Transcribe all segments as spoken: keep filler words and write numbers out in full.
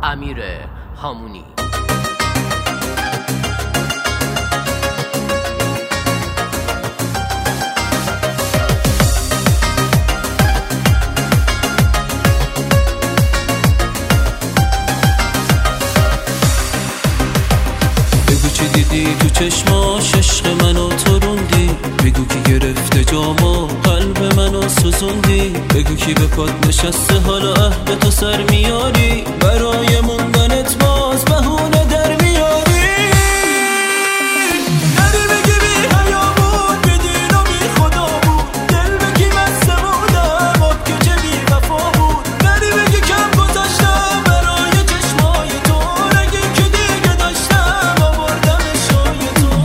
امیر هامونی. بگو چی دیدی تو چشماش عشق منو تو روندی، بگو کی گرفته جامو قلب منو سوزوندی، بگو کی به پات نشسته حالا عهد تو سر میاری، برای موندنت باز بهونه در میاری. نری بگی بی حیا بود، بی دین و بی خدا بود، دل بگی بسته بودم آب که چه بی وفا بود. نری بگی کم گذاشتم برای چشمای تو، نگی که دیگه داشتم آوردم شای تو.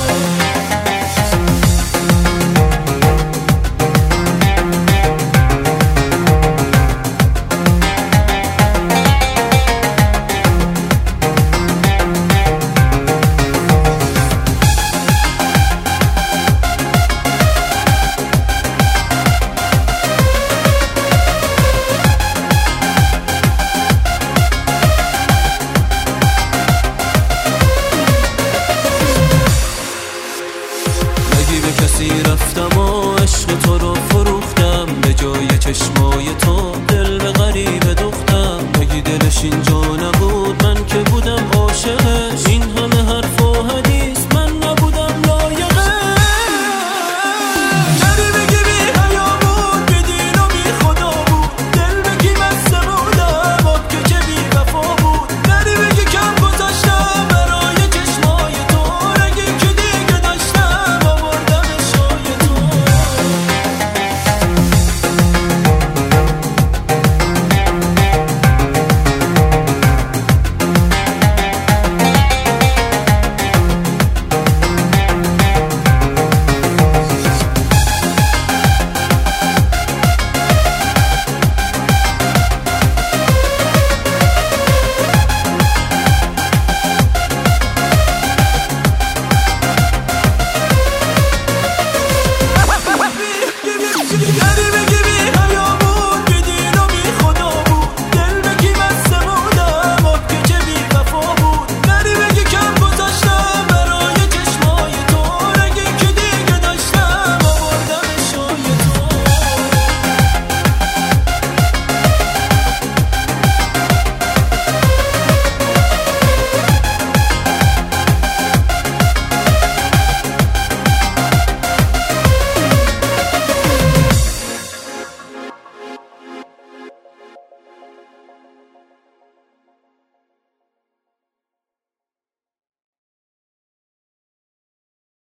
نگی به کسی رفتم و عشق تو رو فروختم، به جای چشمای تو دل به غریبه دوختم. نگی دلش اینجا نبود